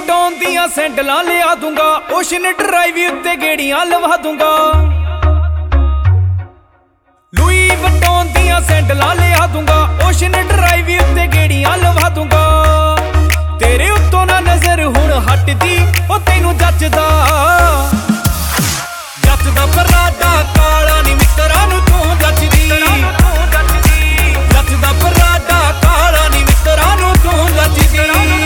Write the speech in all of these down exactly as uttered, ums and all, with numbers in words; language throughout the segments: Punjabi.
ਵਟਾਉਣ ਦੀਆਂ ਸੈਂਡਲਾਂ ਲਿਆ ਦੂੰਗਾ, ਓਸ਼ਨ ਡਰਾਈਵ ਉੱਤੇ ਗੇੜੀਆਂ ਲਵਾ ਦੂੰਗਾ। ਲੂਈ ਵਟਾਉਣ ਦੀਆਂ ਸੈਂਡਲਾਂ ਲਿਆ ਦੂੰਗਾ, ਓਸ਼ਨ ਡਰਾਈਵ ਉੱਤੇ ਗੇੜੀਆਂ ਲਵਾ ਦੂੰਗਾ। ਤੇਰੇ ਉੱਤੋਂ ਨਾ ਨਜ਼ਰ ਹੁਣ ਹਟਦੀ, ਉਹ ਤੈਨੂੰ ਜੱਚਦਾ ਜੱਚਦਾ ਪਰਾਡਾ ਕਾਲਾ ਨੀ ਮਿੱਤਰਾਂ ਨੂੰ ਤੂੰ ਜੱਚਦੀ। ਜੱਚਦਾ ਪਰਾਡਾ ਕਾਲਾ ਨੀ ਮਿੱਤਰਾਂ ਨੂੰ ਤੂੰ ਜੱਚਦੀ।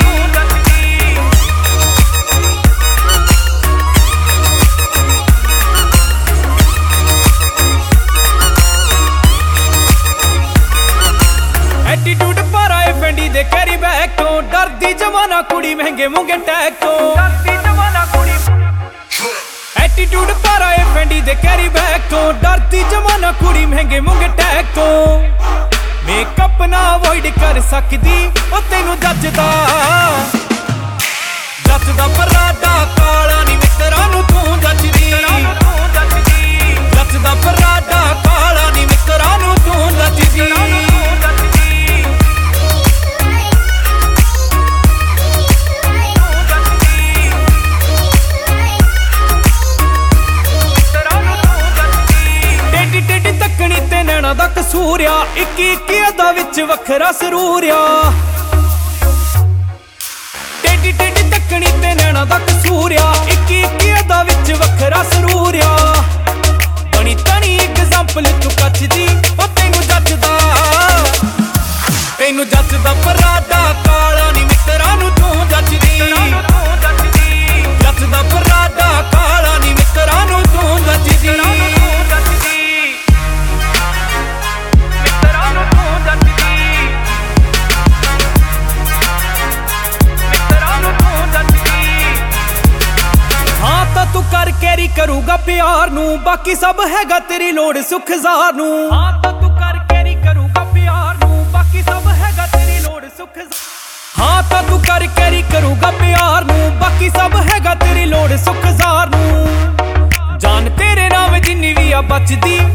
ਐਟੀਟਿਊਡ ਪਰ ਆਏ ਫੈਂਡੀ ਦੇ ਕੈਰੀ ਬੈਗ ਤੋਂ, ਡਰਦੀ ਜਮਾਨਾ ਕੁੜੀ ਮਹਿੰਗੇ ਮੂੰਗੇ ਟੈਗ ਤੋਂ। ਐਟੀਟਿਊਡ ਪਰ ਆਏ ਫੈਂਡੀ ਦੇ ਕੈਰੀ ਬੈਗ ਤੋਂ, ਡਰਦੀ ਜਮਾਨਾ ਕੁੜੀ ਮਹਿੰਗੇ ਮੂੰਗੇ ਟੈਗ ਤੋਂ। ਮੇਕਅਪ ਨਾ ਅਵੋਇਡ ਕਰ ਸਕਦੀ, ਉਹ ਤੈਨੂੰ ਜੱਚਦਾ ਜੱਚਦਾ ਪਰਾਡਾ ਕਾਲਾ ਨੀ ਮਿੱਤਰਾਂ ਨੂੰ ਤੂੰ ਜੱਚਦੀ। ਜੱਚਦਾ ਪਰਾਡਾ ਕਾਲਾ ਨੀ ਮਿੱਤਰਾਂ ਨੂੰ ਤੂੰ ਜੱਚਦੀ। ਤੱਕਣੀ ਤੇ ਨੈਣਾ ਦਾ ਕਸੂਰਿਆ, ਇੱਕੀ ਇੱਕੀ ਅਦਾ ਵਿੱਚ ਵੱਖਰਾ ਸਰੂਰਿਆ। ਟੇਡੀ ਟੇਡੀ ਤੱਕਣੀ ਤੇ ਨੈਣਾ ਦਾ ਕਸੂਰਿਆ, ਇੱਕੀ ਇੱਕੀ ਅਦਾ ਵਿੱਚ ਵੱਖਰਾ ਸਰੂਰਿਆ। ਬਣੀ ਤਣੀ ਐਗਜ਼ਾਮਪਲ ਤੂੰ ਕੱਚਦੀ, ਉਹ ਤੈਨੂੰ ਜੱਚਦਾ ਤੈਨੂੰ ਜੱਚਦਾ ਪਰਾਡਾ ਕਾਲਾ ਨੀ ਮਿੱਤਰਾਂ ਨੂੰ ਤੂੰ ਜੱਚਦੀ। ਜੱਚਦਾ ਪਰਾਡਾ ਕਾਲਾ ਨੀ ਮਿੱਤਰਾਂ ਨੂੰ ਤੂੰ ਜੱਚਦੀ। ਤੂੰ ਕਰ ਕੈਰੀ ਕਰੂਗਾ ਪਿਆਰ ਨੂੰ, ਬਾਕੀ ਸਭ ਹੈਗਾ ਤੇਰੀ ਲੋੜ ਸੁਖਜ਼ਾਰ ਨੂੰ। ਹਾਂ ਤਾਂ ਤੂੰ ਕਰ ਕੈਰੀ ਕਰੂਗਾ ਪਿਆਰ ਨੂੰ, ਬਾਕੀ ਸਭ ਹੈਗਾ ਤੇਰੀ ਲੋੜ ਸੁਖਜ਼ਾਰ। ਹਾਂ ਤਾਂ ਤੂੰ ਕਰ ਕੈਰੀ ਕਰੂਗਾ ਪਿਆਰ ਨੂੰ, ਬਾਕੀ ਸਭ ਹੈਗਾ ਤੇਰੀ ਲੋੜ ਸੁਖਜ਼ਾਰ ਨੂੰ। ਜਾਨ ਤੇਰੇ ਨਾਮ ਜਿੰਨੀ ਵੀ ਆ ਬਚਦੀ,